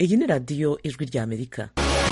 Iyi ni radiyo ijwi ry'Amerika.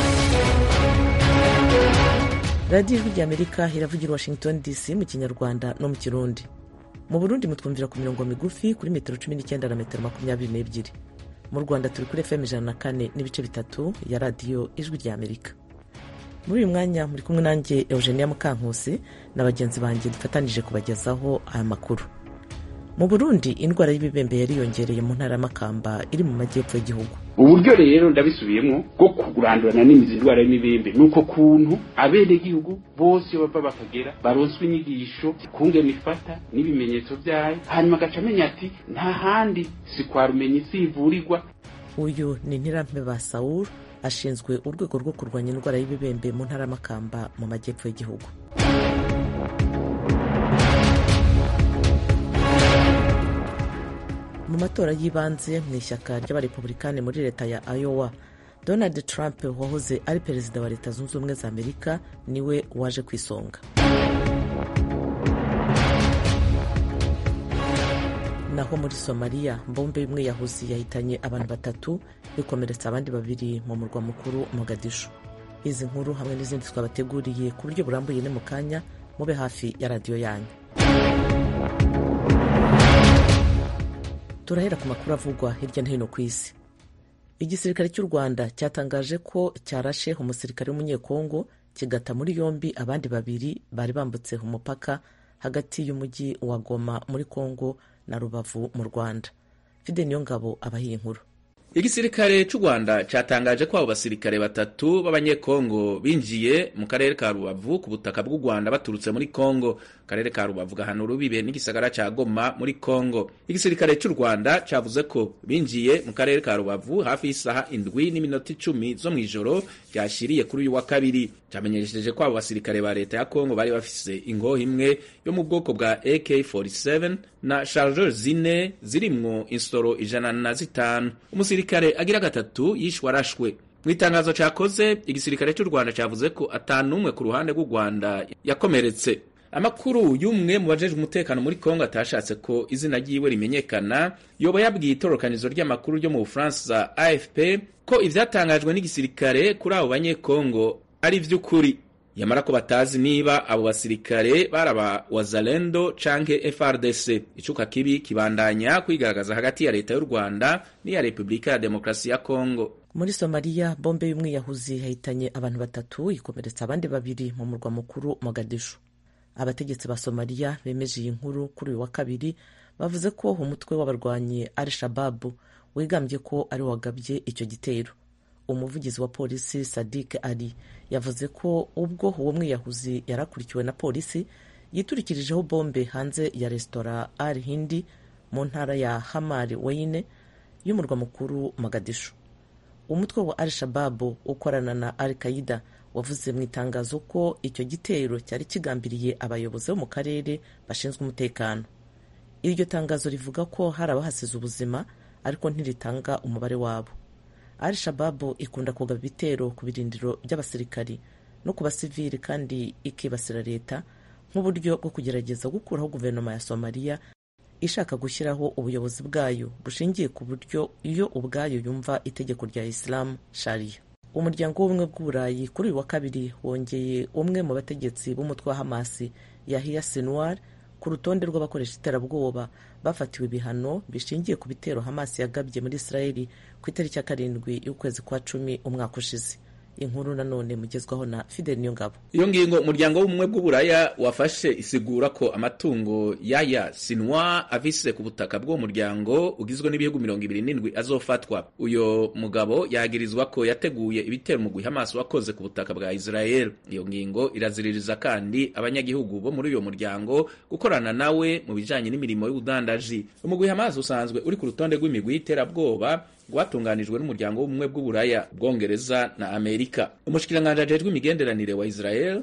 Radiyo ijwi ry'Amerika iravugira Washington DC mu Kinyarwanda no mu Kirundi. Mu Burundi mutwumvira ku mirongo migufi kuri metero 19 na metero 22. Mu Rwanda turi kuri FM 104.3 ya radiyo ijwi ry'Amerika. Muri uyu mwanya muri kumwe nanjye Eugenia Mukankusi na bagenzi banjye dufatanije kubagezaho aya makuru. Mu Burundi indwara y'ibibembe yariyongereye mu ntara y'Amakamba iri mu majyepfo y'igihugu. Uburyo rero ndabisubiyemo bwo kurandurana n'imizi indwara y'imibembe nuko kuntu abene gihugu bose bava bakagera baronswe inyigisho kunge mifata n'ibimenyetso byayo hanyuma gacamenya ati nta handi si kwa rumenyi sivurirwa. Uyu ni Ntirampe ba Saul ashinzwe urwego rwo kurwanya indwara y'ibibembe mu ntara y'Amakamba mu majyepfo y'igihugu. Mu matora y'ibanze mu ishyaka ry'abarepublikani muri leta ya Iowa, Donald Trump wahoze ari perezida wa Leta Zunze Ubumwe za Amerika niwe waje kwisonga. Naho muri Somalia, bombe y'umwiyahuzi yahitanye abantu 3 bikomeretsa abandi 2 mu murwa mukuru Mogadishu. Izi nkuru hamwe n'izindi twabateguriye ku buryo burambuye ne mu kanya, mube hafi ya radiyo yanyu. Turahera ku makuru avugwa hirya no hino ku isi. Igisirikare cy'u Rwanda cyatangaje ko cyarashe umusirikare w'umunyekongo kigata muri yombi abandi 2 bari bambutse umupaka hagati y'umujyi wa Goma muri Kongo na Rubavu mu Rwanda. Fide Niyongabo abahiye inkuru. Igisirikare cy'u Rwanda cyatangaje ko abo basirikare 3 b'abanyekongo binjiye mu karere ka Rubavu ku butaka bw'u Rwanda baturutse muri Kongo. Karere ka Rubavu gahana urubibe n'igisagara ca Goma muri Kongo. Igisirikare cy'u Rwanda cavuze ko binjiye mu karere ka Rubavu hafi y'isaha 7:10 zo mwijoro ryashiriye kuri uyu wa kabiri. Cyamenyesheje ko abo basirikare ba leta ya Kongo bari bafise ingoho imwe yo mu bwoko bwa AK-47 na chargeur zine zirimwo insoro 105. Umusirikare agira 3 yishwe arashwe. Mu itangazo cakoze, igisirikare cy'u Rwanda cavuze ko atanumwe ku ruhande rw'u Rwanda yakomeretse. Amakuru y'umwe mu bajejwe umutekano muri Kongo atashatse ko izina ryiwe rimenyekana yoba yabwiye itorokanizo ry'amakuru ryo mu Bufaransa AFP ko ivyatangajwe n'igisirikare kuri abo banyekongo ari vy'ukuri. Yamara ko batazi niba abo basirikare baraba Wazalendo canke FRDC. Icuka kibi kibandanya kwigaragaza hagati ya leta y'u Rwanda n'iya Republika ya Demokrasi ya Kongo. Muri Somalia, bombe y'umwiyahuzi yahitanye abantu 3 ikomeretsa abandi 2 mu murwa mukuru Mogadishu. Abategetsi ba Somalia bemeje iyi nkuru kuri uyu wa kabiri bavuze ko umutwe w'abarwanyi Al-Shabaab wigambye ko ari wagabye icyo gitero. Umuvugizi wa polisi Sadiq Ali yavuze ko ubwo uwo mwiyahuzi yarakurikiwe na polisi yiturikirijeho bombe hanze ya resitora Al Hindi mu ntara ya Hamar Weine y'umurwa mukuru Mogadishu. Umutwe wa Al-Shabaab ukorana na Al-Qaeda wavuze mu itangazo ko icyo gitero cyari kigambiriye abayobozi bo mu karere bashinzwe umutekano. Iryo tangazo rivuga ko hari abahasize ubuzima ariko ntiritanga umubare wabo. Al-Shabaab ikunda kugaba ibitero ku birindiro by'abasirikari no ku basivili kandi ikibasira leta nk'uburyo bwo kugerageza gukuraho guverinoma ya Somalia ishaka gushyiraho ubuyobozi bwayo bushingiye ku buryo iyo ubwayo yumva itegeko rya Islam Sharia. Umuryango w'ubumwe bw'Uburayi kuri uyu wa kabiri wongeye umwe mu bategetsi b'umutwe wa Hamas Yahya Sinwar ku rutonde rw'abakoresha iterabwoba bafatiwe ibihano bishingiye ku bitero Hamas yagabye muri Israeli ku itariki ya 7 y'ukwezi kwa 10 umwaka ushize. Inkuru nanone mugezwaho na Fidel Niyongabo. Iyo ngingo umuryango w'ubumwe bw'Uburaya wafashe isigura ko amatungo Yahya Sinwar avise ku butaka bw'uwo muryango ugizwe n'ibihugu 27 azofatwa. Uyo mugabo yagirizwa ko yateguye ibitero umugwi Hamas wakoze ku butaka bwa Israel. Iyo ngingo iraziririza kandi abanyagihugu bo muri uyo muryango gukorana nawe mu bijanye n'imirimo y'ubudandaji. Umugwi Hamas usanzwe uri ku rutonde rw'imigwi y'iterabwoba rwatunganijwe n'umuryango w'ubumwe bw'Uburaya, Bwongereza na Amerika. Umushikiranganje ajejwe imigenderanire wa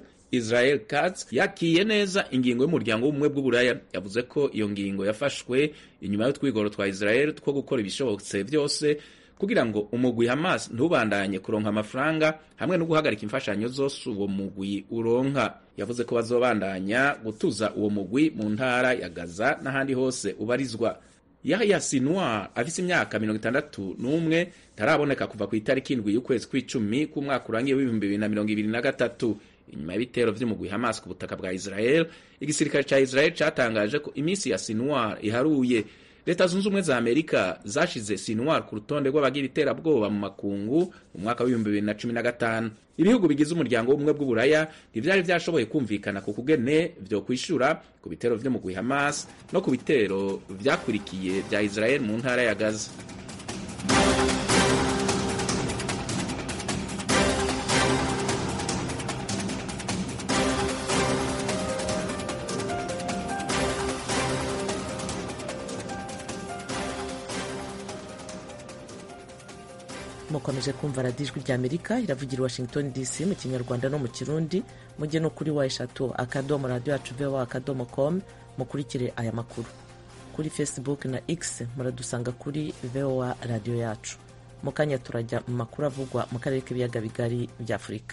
Israel Katz yakiye neza ingingo y'umuryango w'ubumwe bw'Uburaya. Yavuze ko iyo ngingo yafashwe inyuma y'utwigoro twa Israel two gukora ibishobotse byose kugira ngo umugwi Hamas ntubandanye kuronka amafaranga hamwe no guhagarika imfashanyo zose uwo mugwi uronka. Yavuze ko bazobandanya gutuza uwo mugwi mu ntara ya Gaza n'ahandi hose ubarizwa. Yahya Sinwar afise imyaka 61 taraboneka kuva ku itariki 7 y'ukwezi kw'icumi k'umwaka urangiye w'2023. Inyuma y'ibitero vy'umugwi Hamas ku butaka bwa Israel, igisirikare ca Israel catangaje ko iminsi ya Sinwar iharuye. Leta zunze ubumwe za Amerika zashize Sinwar ku rutonde rw'abagira iterabwoba mu makungu mu mwaka wa 2015. Ibihugu bigize umuryango w'ubumwe bw'Uburaya ntivyari vyashoboye kumvikana ku kugene vyo kwishura ku bitero vy'umugwi Hamas no ku bitero vyakurikiye vya Israel mu ntara ya Gaza. mukomeje kumva radiyo ijwi ry'Amerika iravugira Washington DC mu Kinyarwanda no mu Kirundi. Mujye no kuri wa/akadomo radio yacu voa.com mukurikire aya makuru. Kuri Facebook na X muradusanga kuri VOA radio yacu. Mukanya turajya mu makuru avugwa mu karere k'ibiyaga bigari bya Afurika.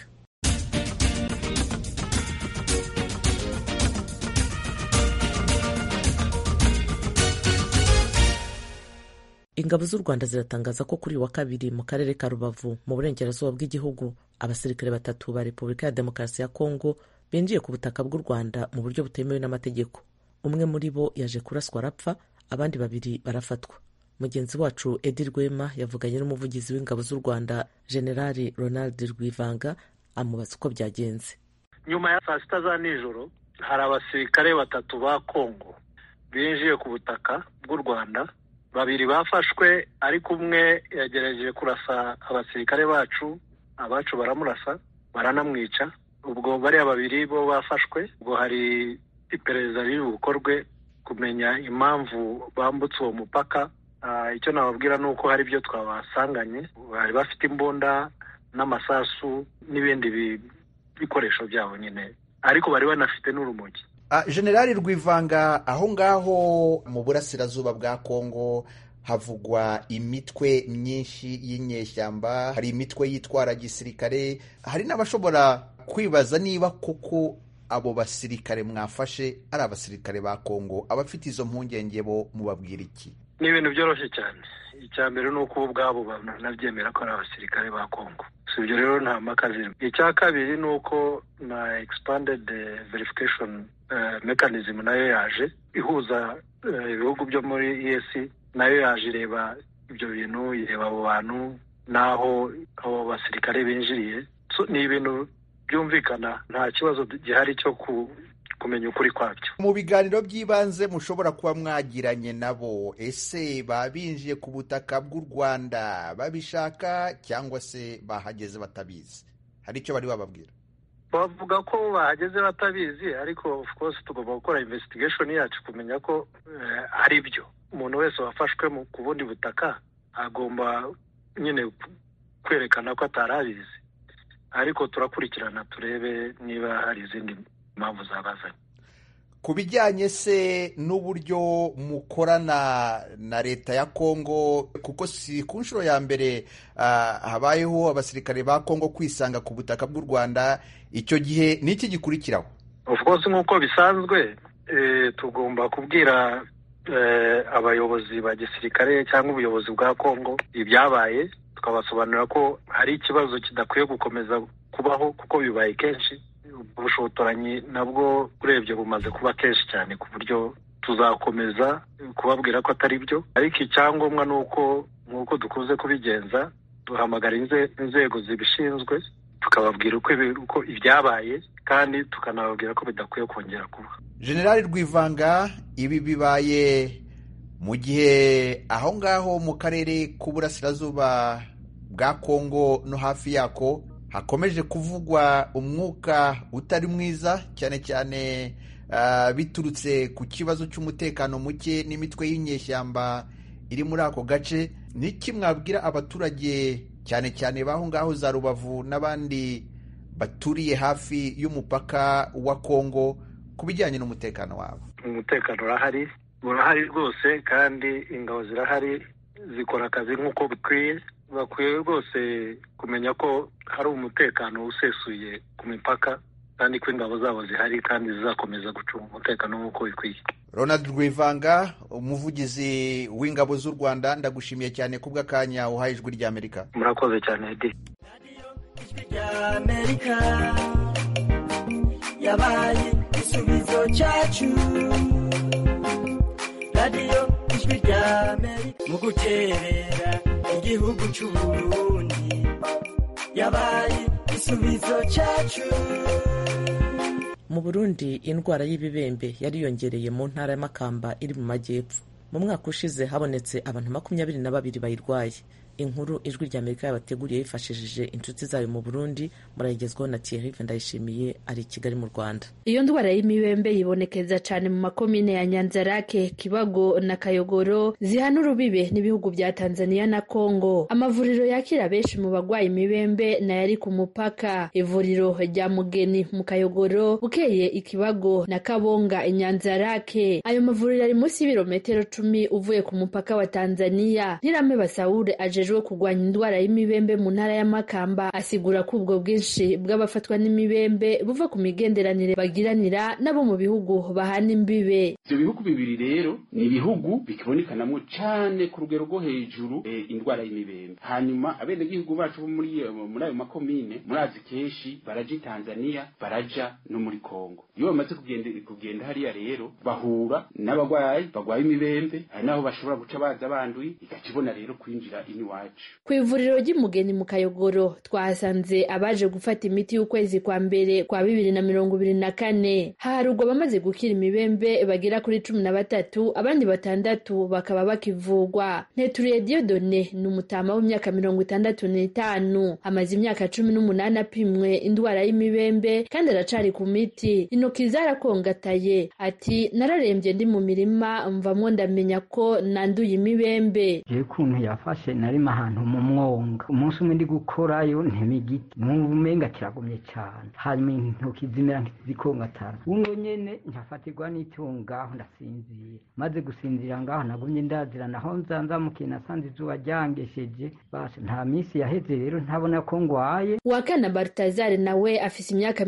Ingabo z'u Rwanda ziratangaza ko kuri wa kabiri mu karere ka Rubavu mu burengerazuba bw'igihugu abasirikare 3 ba Repubulika ya Demokarasi ya Kongo binjiye ku butaka bw'u Rwanda mu buryo butemewe n'amategeko. Umwe muri bo yaje kuraswa arapfa, abandi 2 barafatwa. Mugenzi wacu Edi Rwema yavuganye n'umuvugizi w'ingabo z'u Rwanda General Ronald Rwivanga amubaza uko byagenze. Nyuma ya saa sita za nijoro hari abasirikare 3 ba Kongo binjiye ku butaka bw'u Rwanda. 2 bafashwe ariko umwe yagerageje kurasa abasirikare bacu, abacu baramurasa baranamwica. Ubwo bari 2 bo bafashwe. Ubwo hari iperereza riri bukorwe kumenya impamvu bambutse uwo mupaka. Icyo nababwira nuko hari byo twabasanganye, bari bafite imbunda n'amasasu n'ibindi bikoresho byabo nyine, ariko bari banafite n'urumogi. General Rwivanga, aho ngaho mu burasirazuba bwa Kongo havugwa imitwe myinshi y'inyeshyamba, hari imitwe yitwara gisirikare, hari n'abashobora kwibaza niba koko abo basirikare mwafashe ari abasirikare ba Kongo. Abafite izo mpungenge bo mubabwira iki? Ni ibintu byoroshye cyane. Icya mbere ni uko ubwabo banabyemera ko ari abasirikare ba Kongo. Ibyo rero nta makazi. Icya kabiri ni uko na expanded verification mechanism nayo yaje ihuza ibihugu byo muri EAC, nayo yaje ireba ibyo bintu, ireba abo bantu naho abo basirikare binjiriye. Ni ibintu byumvikana, nta kibazo gihari cyo kumenya ukuri kwabyo. Mu biganiro by'ibanze mushobora kuba mwagiranye nabo, ese babinjiye ku butaka bw'u Rwanda babishaka cyangwa se bahageze batabizi? Hari icyo bari bababwira? Bavuga ko bahageze batabizi, ariko of course tugomba gukora investigation yacu kumenya ko ari byo. Umuntu wese wafashwe ku bundi butaka agomba nyine kwerekana ko atarabizi, ariko turakurikirana turebe niba hari izindi mpamvu zabazanye. Ku bijyanye se n'uburyo mukorana na leta ya Kongo, kuko si ku nshuro ya mbere habayeho abasirikare ba Kongo kwisanga ku butaka bw'u Rwanda, icyo gihe niki gikurikiraho? Of course nk'uko bisanzwe tugomba kubwira abayobozi ba gisirikare cyangwa ubuyobozi bwa Kongo ibyabaye, tukabasobanurira ko hari ikibazo kidakwiye gukomeza kubaho kuko bibaye kenshi. Ubushotoranyi nabwo urebye bumaze kuba kenshi cyane ku buryo tuzakomeza kubabwira ko atari byo, ariko icyangombwa nuko nk'uko dukunze kubigenza duhamagara inzego zibishinzwe tukababwira uko ibyabaye kandi tukanababwira ko bidakwiye kongera kuba. General Rwivanga, ibi bibaye mu gihe aho ngaho mu karere k'uburasirazuba bwa Kongo no hafi yako hakomeje kuvugwa umwuka utari mwiza, cyane cyane biturutse ku kibazo cy'umutekano muke n'imitwe y'inyeshyamba iri muri ako gace. Niki mwabwira abaturage cyane cyane baho ngaho za Rubavu n'abandi baturiye hafi y'umupaka wa Kongo ku bijyanye n'umutekano wabo? Umutekano urahari rwose, kandi ingabo zirahari zikora akazi nk'uko bikwiye. Bakwiye rwose kumenya ko hari umutekano usesuye ku mipaka, kandi ko ingabo zabo zihari kandi zizakomeza gucunga umutekano nk'uko bikwiye. Ronald Rwivanga, umuvugizi w'ingabo z'u Rwanda, ndagushimiye cyane kubw'akanya uhaye ijwi ry'Amerika. Murakoze cyane Edi. Amerika yabaye igisubizo cyacu, radiyo ijwi ry'Amerika mu guterera igihugu cy'u Burundi yabaye igisubizo cyacu. Mu Burundi indwara y'ibibembe yariyongereye mu ntara ya Makamba iri mu majyepfo. Mu mwaka ushize habonetse abantu 22 bayirwaye. Inkuru ijwi ry'Amerika yabateguriye yifashishije inshuti zayo mu Burundi, murayigezwaho na Thierry Ndayishimiye ari i Kigali mu Rwanda. Iyo ndwara y'imibembe yibonekeza cyane mu makomine ya Nyanzarake, Kibago na Kayogoro zihana urubibe n'ibihugu bya Tanzania na Kongo. Amavuriro yakira benshi mu bagwaye imibembe na yari ku mupaka. Ivuriro rya Mugeni mu Kayogoro, Bukeye Ikibago na Kabonga Nyanzarake. Ayo mavuriro ari munsi y'ibirometero 10 uvuye ku mupaka wa Tanzania. Nirame Basaure aje kugwanya indwara y'imibembe mu ntara ya Makamba asigura ko ubwo bwinshi bw'abafatwa n'imibembe buva ku migenderanire bagiranira nabo mu bihugu bahana imbibe. Ibyo bihugu bibiri rero ni ibihugu bikibonekanamo cyane ku rugero rwo hejuru indwara y'imibembe. Hanyuma abenegihugu bacu muri ayo makomine murazi kenshi baraja Tanzania, baraja no muri Kongo. Iyo bamaze kugenda hariya rero bahura n'abagwayi bagwaye imibembe, hari naho bashobora guca baza banduye, ikakibona rero kwinjira inywa. Ku ivuriro ry'Umugeni mu Kayogoro twahasanze abaje gufata imiti y'ukwezi kwa mbere kwa 2024. Harugwa bamaze gukira imibembe bagera kuri 13, abandi 6 bakaba bakivugwa. Ntituriye Dieudonné ni umutama w'imyaka 65, amaze imyaka 18 apimwe indwara y'imibembe kandi aracari ku miti. Intoki zarakongataye, ati nararembye ndi mu mirima mvamwo ndamenya ko nanduye imibembe. Kuntu yafashe nari ahantu mu mwonga, umunsi umwe ndi gukorayo ntemigiti n'umenga kiragumye cyane, hanyuma intoki zimera nk'izikongatara. Uno nyene nyafatirwa n'icyongaho ndasinzira, maze gusinzira ngaho nagumye ndazira naho nzanzamukiye nasanze izuba ryangesheje. Basi nta minsi yaheze rero ntabona ko ngwaye. Wakana Baltazar nawe afise imyaka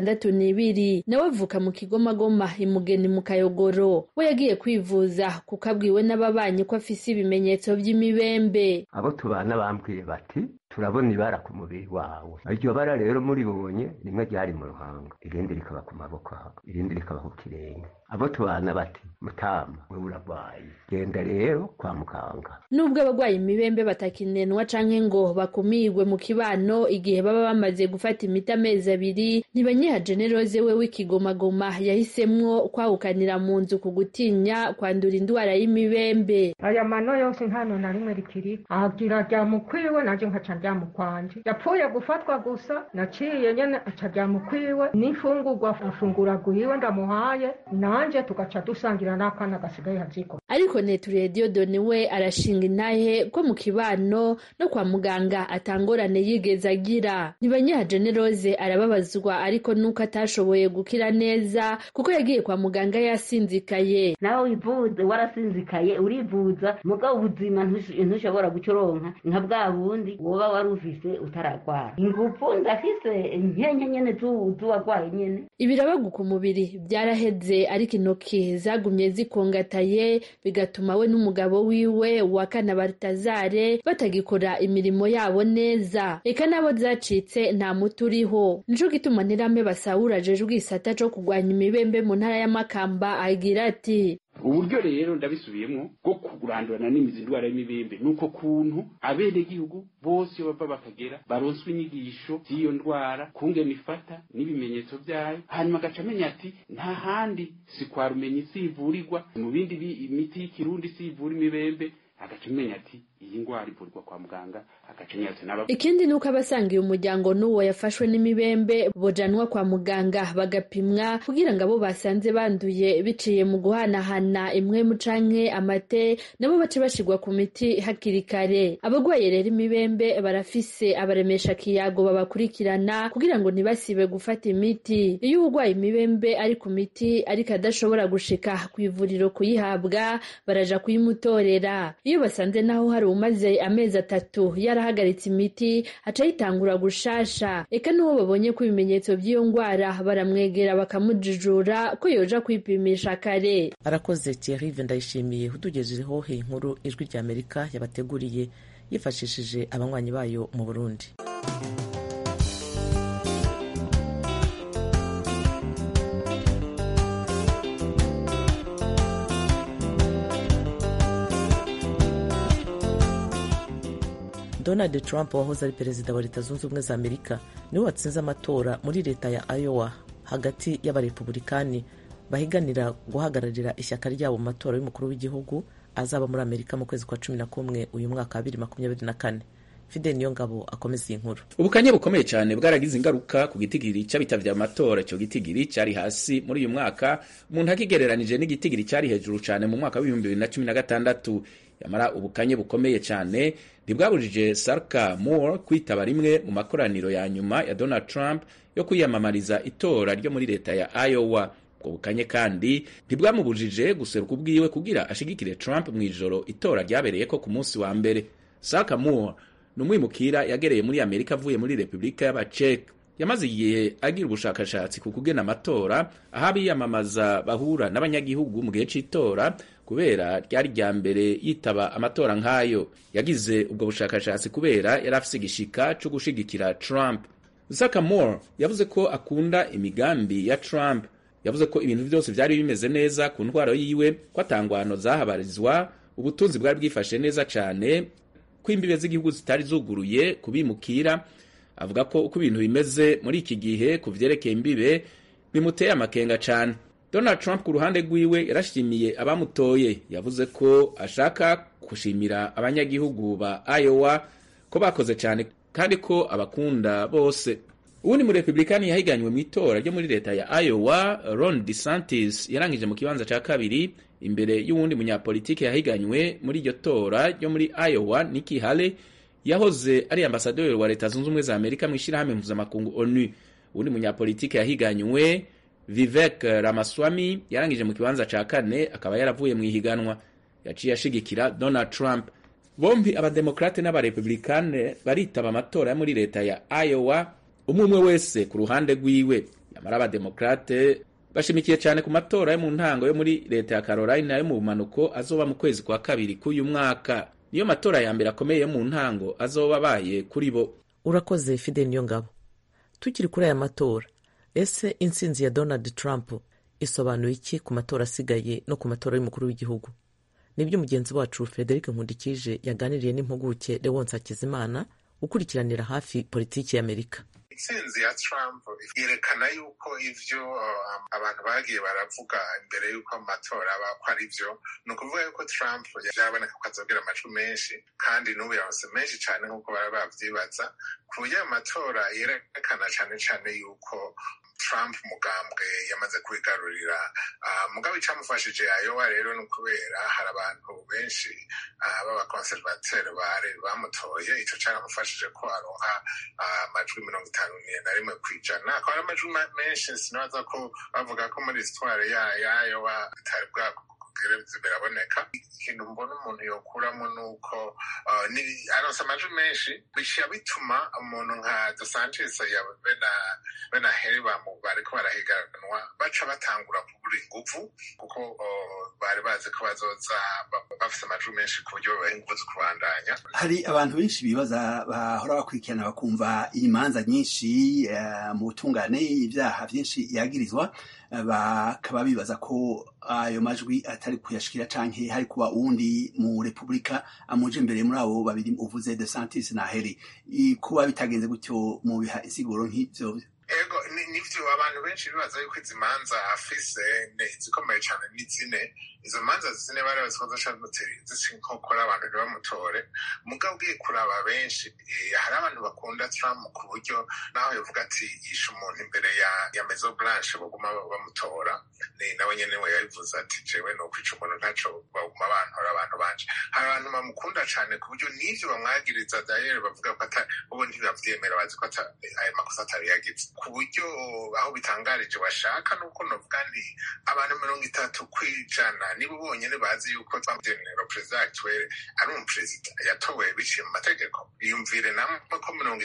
62, nawe avuka mu Kigomagoma Imugeni mu Kayogoro. We yagiye kwivuza kuko abwiwe n'ababanyi ko afise ibimenyetso by'imibembe. Abo tubana bambwiye bati turabona ibara ku mubiri wawe. Iryo bara rero muribonye rimwe ryari mu ruhanga, irindi rikaba ku maboko, irindi rikaba ku kirenge. Abo tubana bati mutama wewe uragwaye, genda rero kwa muganga. Nubwo abagwaye imibembe batakinenwa canke ngo bakumirwe mu kibano igihe baba bamaze gufata imiti amezi 2, Ntibanyiha Generose we w'Ikigomagoma yahisemwo kwahukanira mu nzu ku gutinya kwandura indwara y'imibembe. Aya mano yose nkano na rimwe rikiri agira rya mukwiwe naje nkaca rya mukwanje, yapfuye gufatwa gusa naciye nyene aca rya mukwiwe n'ifungurwa afungura guhiwe ndamuhaye nanje tugaca dusangira n'akana gasigaye haziko. Ariko Ntituriye Dieudonné we arashinga intahe ko mu kibano no kwa muganga atangorane yigeze agira. Ntibanyiha Generose arababazwa ariko nuko atashoboye gukira neza kuko yagiye kwa muganga yasinzikaye. Nawe wivuze warasinzikaye urivuza mugabo ubuzima ntushobora gucoronka nka bwa bundi woba warufise utaragwara. Ingufu ndafise nkenye nyene zuwagwaye nyene. Ibirabagu ku mubiri byaraheze ariko intoki zagumye zikongataye, bigatuma we n'umugabo wiwe Wakana Baltazar batagikora imirimo yabo neza. Eka nabo zacitse nta muturiho. Nico gituma Nirame Basaura ajeje ubwisata cyo kugwanya imibembe mu ntara ya Makamba agira ati uburyo rero ndabisubiyemo bwo kurandurana n'imizi ndwara y'imibembe nuko kuntu abenegihugu bose bava bakagera baronswe inyigisho z'iyo ndwara kungena ifata n'ibimenyetso byayo, hanyuma agaca amenya ati nta handi si kwa Rumenyi sivurirwa, mu bindi imiti y'ikirundi sivura imibembe, agaca amenya ati iyi ndwara ivurwa kwa muganga. Ikindi nuko abasangiye umuryango n'uwo yafashwe n'imibembe bojanwa kwa muganga bagapimwa kugira ngo abo basanze banduye biciye mu guhanahana imwe mu canke amate nabo bace bashirwa ku miti hakiri kare. Abagwaye rero imibembe barafise abaremesha kiyago babakurikirana kugira ngo ntibasibe gufata imiti. Iyo urwaye imibembe ari ku miti ariko adashobora gushika ku ivuriro kuyihabwa baraja kuyimutorera. Iyo basanze naho hari umaze amezi 3 yarahagaritse imiti aca yitangura gushasha. Eka n'uwo babonye ko ibimenyetso by'iyo ngwara baramwegera bakamujijura ko yoja kwipimisha kare. Arakoze Thierry Ndayishimiye utugejejeho inkuru Ijwi ry'Amerika yabateguriye yifashishije abanywanyi bayo mu Burundi. Donald Trump wahoze ari perezida wa Leta Zunze Ubumwe za Amerika niwe watsinze amatora muri leta ya Iowa hagati y'abarepublikani bahiganira guhagararira ishyaka ryabo mu matora y'umukuru w'igihugu azaba muri Amerika mu kwezi kwa 11 uyu mwaka wa 2024. Fidel Niyongabo akomeza iyi nkuru. Ubukanye bukomeye cyane bwaragize ingaruka ku gitigiri cy'abitavye amatora. Cyo gitigiri cyari hasi muri uyu mwaka umuntu akigereranije n'igitigiri cyari hejuru cyane mu mwaka wa 2016. Yamara ubukanye bukomeye cyane ntibwabujije Sarka Moore kwitaba rimwe mu makoraniro ya nyuma ya Donald Trump yo kwiyamamariza itora ryo muri leta ya Iowa. Ubwo bukanye kandi ntibwamubujije guseruka ubwiwe kugira ashigikire Trump mu ijoro itora ryabereye ko ku munsi wa mbere. Sarka Moore numwimukira yagereye muri Amerika avuye muri Republika y'Abacek. Yamaze igihe agira ubushakashatsi ku kugena amatora aho abiyamamaza bahura n'abanyagihugu mu gihe cy'itora kubera ryari rya mbere yitaba amatora nk'ayo. Yagize ubwo bushakashatsi kubera yari afise igishika cyo gushigikira Trump. Sarka Moore yavuze ko akunda imigambi ya Trump. Yavuze ko ibintu byose byari bimeze neza ku ntwaro yiwe, ko atangwano zahabarizwa, ubutunzi bwari bwifashe neza cyane, ko imbibe z'igihugu zitari zuguruye kubimukira. Avuga ko uko ibintu bimeze muri iki gihe ku vyerekeye imbibe bimuteye amakenga cyane. Donald Trump ku ruhande rwiwe yarashimiye abamutoye. Yavuze ko ashaka gushimira abanyagihugu ba Iowa ko bakoze cyane kandi ko abakunda bose. Uwundi mu Republikani yahiganywe mu itora ryo muri leta ya Iowa, Ron DeSantis, yarangije mu kibanza ca kabiri imbere y'uwundi munyapolitike yahiganywe muri iryo tora ryo muri Iowa, Nikki Haley, yahoze ari ambasaderi wa Leta Zunze Ubumwe za Amerika mu ishirahamwe mpuzamakungu ONU. Uwundi munyapolitike yahiganywe, Vivek Ramaswamy, yarangije mu kibanza ca kane akaba yaravuye mu ihiganwa. Yaciye ashigikira Donald Trump. Bombi abademokrate n'abarepublikane baritaba amatora muri leta ya Iowa, umwe wese ku ruhande rwiwe. Yamara abademokrate bashimikiye cyane ku matora yo mu ntango yo muri leta ya Carolina yo mu bumanuko azoba mu kwezi kwa kabiri k'uyu mwaka. Niyo matora ya mbere akomeye yo mu ntango azoba baye kuri bo. Urakoze Fidel Niyongabo. Tukiri kuri aya matora, ese intsinzi ya Donald Trump isobanuye iki ku matora asigaye no ku matora y'umukuru w'igihugu? Nibyo mugenzi wacu Frederic Nkundikije yaganiriye n'impuguke Leonce Hakizimana ukurikiranira hafi politiki ya Amerika. Intsinzi ya Trump yerekana yuko ivyo abantu bagiye baravuga imbere yuko amatora aba ko ari byo. Ni ukuvuga yuko Trump yaboneka ko azogera amajwi menshi kandi n'ubu yaronse menshi cyane nk'uko bari bavyibaza. Ku buryo amatora yerekana cyane yuko Trump mugambwe yamaze kwigarurira. Mugabe icamufashije Iowa rero ni ukubera hari abantu benshi b'abakonservateri bamutoye. Ico caramufashije ko aronka amajwi 51 kw'ijana. Akaba ari amajwi menshi, sinabaza ko bavuga ko muri histoire ya Iowa bitari biraboneka. Ikintu mbona umuntu yokuramo nuko aronse amajwi menshi bishya bituma umuntu nka DeSantis ya bena Haley bariko barahiganwa baca batangura kubura inguvu kuko bari bazi ko bazoza bafise amajwi menshi ku buryo babaha inguvu zo kubandanya. Hari abantu benshi bibaza bahora bakurikirana bakumva imanza nyinshi mu butungane, ibyaha byinshi yagirizwa, bakaba bibaza ko ayo majwi atari kuyashikira canke hari kuba uwundi mu Republika amuje imbere muri abo babiri uvuze DeSantis na Haley. Kuba bitagenze gutyo mu biha isiguro nk'ivyo. Ego nivyo abantu benshi bibaza yuko izi manza afise zikomeye cyane n'izine. Izo manza zine bari bazikoze zisinkokora abantu ntibamutore. Mugabo ugiye kuraba benshi hari abantu bakunda Trump ku buryo naho yavuga ati yishe umuntu imbere ya Maison Blanche baguma bamutora. Nawe nyene we yabivuze ati jewe no kwica umuntu ntaco baguma bantora abantu banje. Hari abantu bamukunda cyane ku buryo n'ivyo bamwagiriza dayer bavuga ko ubu ntibavyemera, bazi ko ayo makosa atari yagize. Ku buryo aho bitangarije bashaka nuko novuga ni abantu 30% nibo bonyene bazi yuko General Perezida actuel ari umuperezida yatowe biciye mu mategeko. Iyumvire namwe ko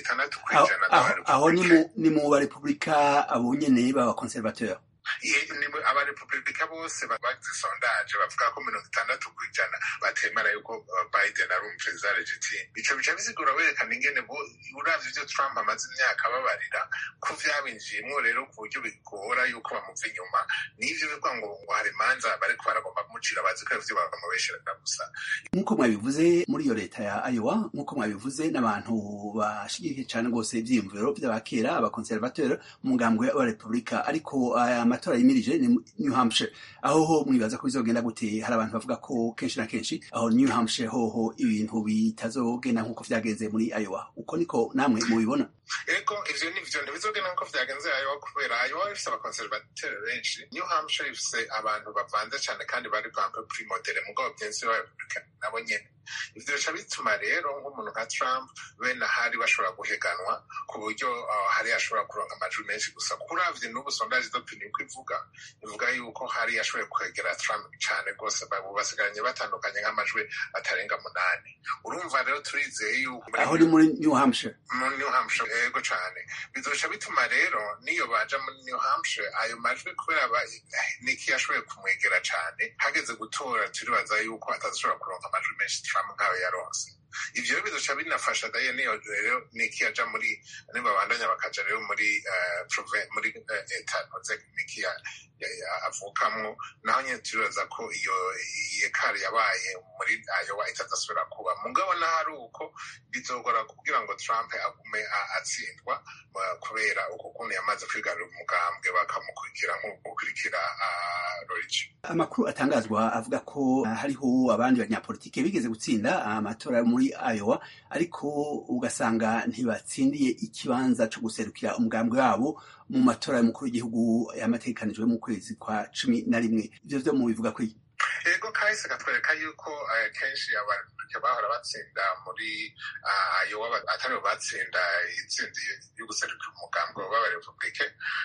60% aho ni mu ba Republika abo nyene baba conservateur. Abarepublika bose bagize sondage bavuga ko 60% batemera yuko Biden ari umuperezida legitime. Ico bica bisigura werekana ingene uravye ivyo Trump amaze imyaka babarira ko vyabinjiyemwo rero ku buryo bigora yuko bamuva inyuma, n'ivyo bivuga ngo hari imanza bariko baragomba kumucira bazi ko ivyo bamubesherera gusa. Nk'uko mwabivuze muri iyo leta ya Iowa, nk'uko mwabivuze n'abantu bashigikiye cane rwose ivyiyumviro vy'abakera abakonservateur mu mugambwe wa Republika, ariko amatora yimirije ni New Hampshire. Aho ho mwibaza ko bizogenda gute? Hari abantu bavuga ko kenshi na kenshi aho New Hampshire hoho ibintu bitazogenda nk'uko vyagenze muri Iowa. Uko niko namwe mubibona? Ego ivyo nivyo ntibizogenda nk'uko vyagenze Iowa, kubera Iowa ifise abakonservateur benshi. New Hampshire ifise abantu bavanze cane kandi bari pampe primodere mugabo byensi wa Republika nabo nyene. Ivyo bica bituma rero nk'umuntu nka Trump bene hari bashobora guheganwa ku buryo hari ashobora kuronka amajwi menshi gusa. Kuravye n'ubu sondage d'opinion ivuga yuko hari yashoboye kwegera Trump cane rwose, basigaranye batandukanye nk'amajwi atarenga 8. Urumva rero turizeye yuko aho ni muri New Hampshire. Muri New Hampshire ego cane bizoca bituma rero niyo baja muri New Hampshire ayo majwi kubera niki yashoboye kumwegera cane, hageze gutora turibaza yuko atazashobora kuronka amajwi menshi Trump nkawe yaronse. Ivyo bizoca binafasha daye niyo rero niki yaja muri nibabandanya bakaja rero muri muri etat niki avukamwo, naho nyene turibaza ko iyo yekari yabaye muri Iowa itazasubira kuba. Mugabo nahari uko bizogora kugira ngo Trump agume atsindwa kubera uko kuntu yamaze kwigarura umugambwe bakamukurikira nk'ukurikira Rorich. Amakuru atangazwa avuga ko hariho abandi banyapolitike bigeze gutsinda amatora muri Iowa, ariko ugasanga ntibatsindiye ikibanza cyo guserukira umugambwe wabo mu matora y'umukuru w'igihugu yamategekanijwe mu kwezi kwa 11. Ivyo vyo mubivuga ko ego kahise katwereka yuko kenshi abarepublika bahora batsinda muri Iowa atari batsinda itsinda yo guserukira umugambwe w'abarepublika.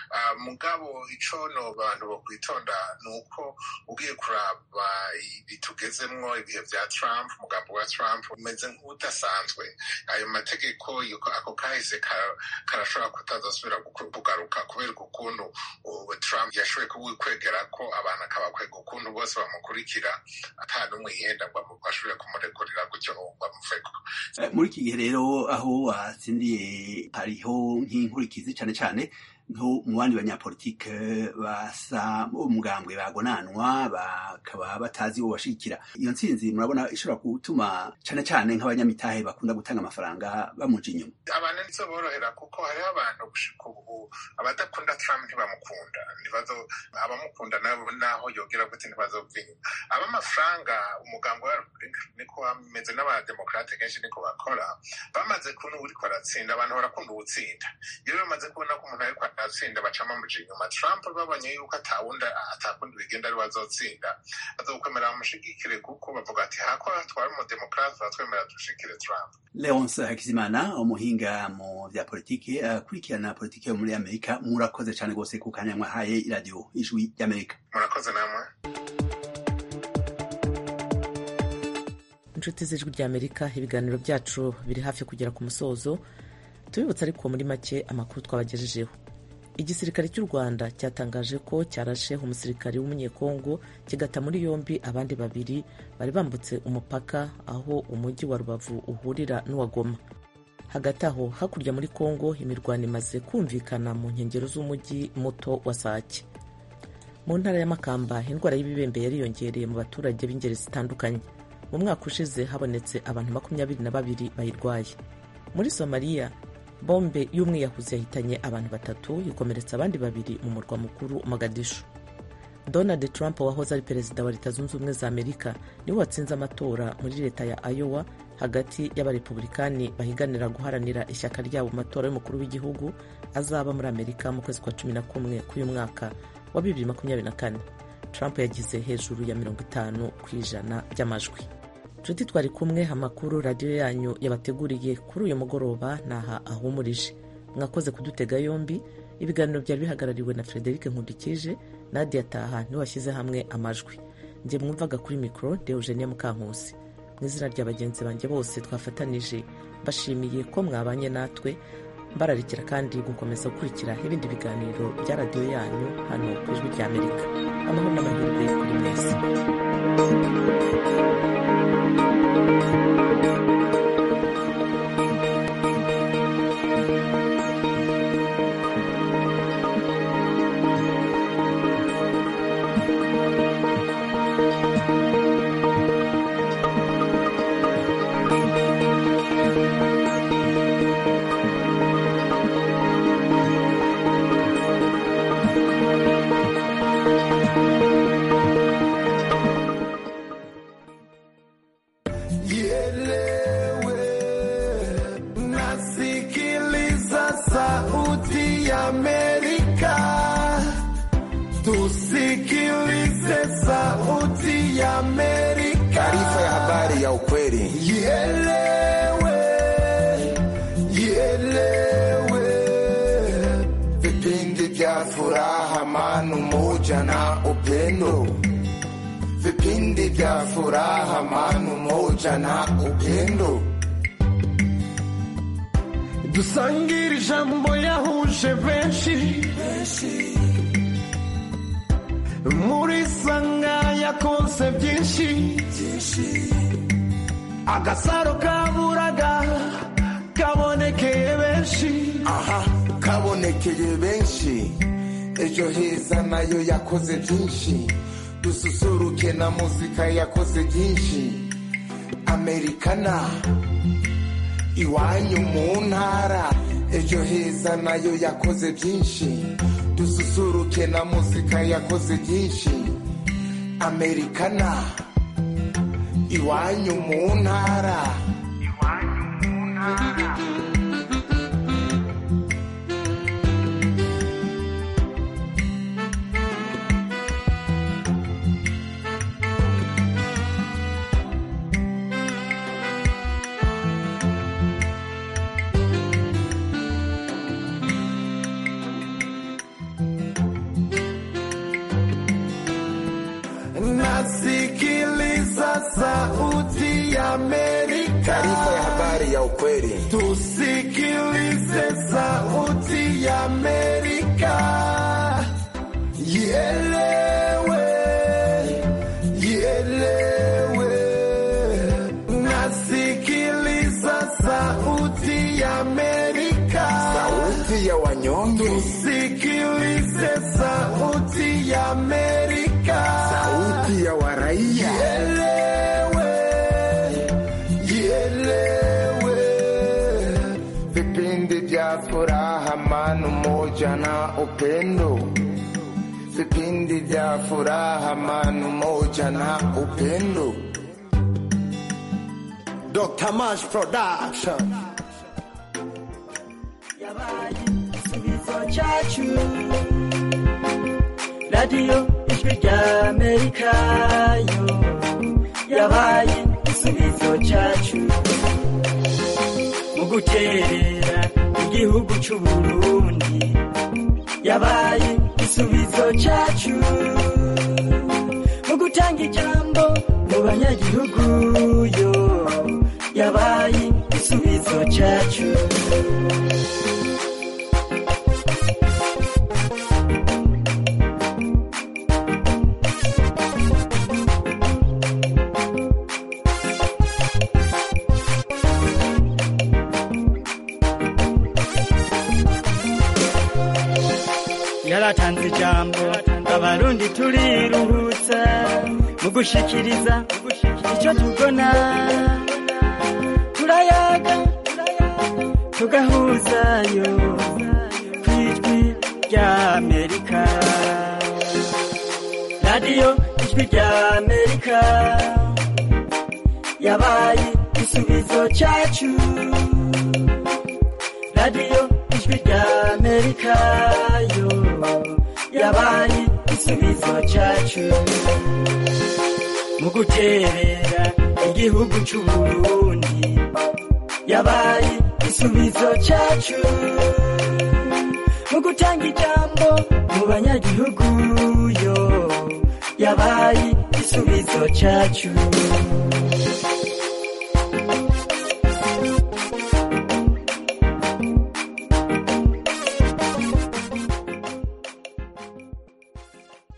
Mugabo ico no abantu bo kwitonda nuko ugiye kuraba bitugezemwo ibihe vya Trump, umugambwe wa Trump umeze nk'udasanzwe. Ayo mategeko yuko ako kahise karashobora kutazasubira kugaruka kubera ukuntu Trump yashoboye kwegera ko abantu akabakwega ukuntu bose bamukurikira ata n'umwe yihenda ngo bashobore kumurekurira gutyo bamuveko. Muri iki gihe rero aho watsindiye hariho nk'inkurikizi cane cane nko mu bandi banyapolitike basa umugambwe bagonanwa bakaba batazi uwo bashikira. Iyo ntsinzi murabona ishobora gutuma cane cane nk'abanyamitahe bakunda gutanga amafaranga bamuja inyuma. Abantu nizo borohera kuko hariho abantu gushika ubu abadakunda Trump ntibamukunda, abamukunda nabo naho yogira gute ntibazovyinyuma. Abamafaranga umugambwe wa Republika niko bameze n'abademokrate kenshi niko bakora, bamaze kubona uriko aratsinda abantu barakunda uwutsinda. Iyo bamaze kubona ko umuntu ariko atsinda bacama mu inyuma. Trump babonye yuko atakundi bigenda ari bazotsinda, bazokwemera bamushigikire kuko bavuga ati hako twari umudemokrate batwemera dushikire Trump. Leonce Hakizimana, umuhinga mu vya politike akurikirana politike yo muri Amerika, murakoze cane gose ku kanya mwahaye iradiyo Ijwi ry'Amerika. Murakoze namwe. Inshuti z'Ijwi ry'Amerika, ibiganiro byacu biri hafi kugera ku musozo. Tubibutsa ariko muri make amakuru twabagejejeho. Igisirikare cy'u Rwanda cyatangaje ko cyarashe umusirikare w'umunyekongo kigata muri yombi abandi 2 bari bambutse umupaka aho umujyi wa Rubavu uhurira n'uwa Goma. Hagati aho hakurya muri Kongo imirwano imaze kumvikana mu nkengero z'umujyi muto wa Sake. Mu ntara ya Makamba indwara y'ibibembe yariyongereye mu baturage b'ingeri zitandukanye. Mu mwaka ushize habonetse abantu 22 bayirwaye. Muri Somalia bombe y'umwiyahuzi yahitanye abantu 3 ikomeretsa abandi 2 mu murwa mukuru Mogadishu. Donald Trump wahoze ari perezida wa Leta Zunze Ubumwe za Amerika niwe watsinze amatora muri leta ya Iowa hagati y'abarepublikani bahiganira guharanira ishyaka ryabo mu matora y'umukuru w'igihugu azaba muri Amerika mu kwezi kwa 11 k'uyu mwaka wa 2024. Trump yagize hejuru ya 50% by'amajwi. Nshuti twari kumwe, amakuru radiyo yanyu yabateguriye kuri uyu mugoroba naha ahumurije. Mwakoze kudutega yombi. Ibiganiro byari bihagarariwe na Frederic Nkundikije, Nadia Taha niwe washyize hamwe amajwi. njye mwumvaga kuri mikoro Deogenie Mukankusi. Mu izina rya bagenzi banjye bose twafatanije bashimiye ko mwabanye natwe, mbararikira kandi gukomeza gukurikira ibindi biganiro bya radiyo yanyu hano ku Ijwi ry'Amerika. Amahoro n'amahirwe kuri mwese. Vipindi vya furaha, amani, umoja na upendo. Dusangire ijambo yahuje benshi, muri sanga yakonse byinshi, agasaro kaburaga kabonekeye benshi. Aha, kabonekeye benshi. Ejo heza nayo yakoze byinshi, dususuruke na muzika yakoze byinshi. Amerikana iwanyu mu ntara, ejo heza nayo yakoze byinshi, dususuruke na muzika yakoze byinshi. Amerikana iwanyu mu ntara. Nasikiliza sauti ya Amerika. Taarifa ya habari ya ukweli. Tusikilize sauti ya Amerika. Ielewe, ielewe. Nasikiliza sauti ya Amerika. Sauti ya wanyonge. Tusikilize sauti ya Amerika. Sauti ya waraia. Ielewe, ielewe. Vipindi vya furaha, amani, umoja na upendo. Vipindi vya furaha, amani, umoja na upendo. Dr. Mash Production. Yabaye igisubizo cyacu, radiyo Ijwi ry'Amerika yo yabaye igisubizo cyacu, mu guterera igihugu cy'u Burundi. Yabaye igisubizo cyacu, mu gutanga ijambo mu banyagihugu yo yabaye igisubizo cyacu. Yaratanze ijambo abarundi turiruhutsa, mu gushikiriza icyo tubona. Turayaga tugahuzayo ku Ijwi ry'Amerika. radiyo Ijwi ry'Amerika yabaye igisubizo cyacu. Radiyo Ijwi ry'Amerika yo yabaye igisubizo cyacu, mu guterera igihugu cy'u Burundi. Yabaye igisubizo cyacu, mu gutanga ijambo mu banyagihugu yo yabaye igisubizo cyacu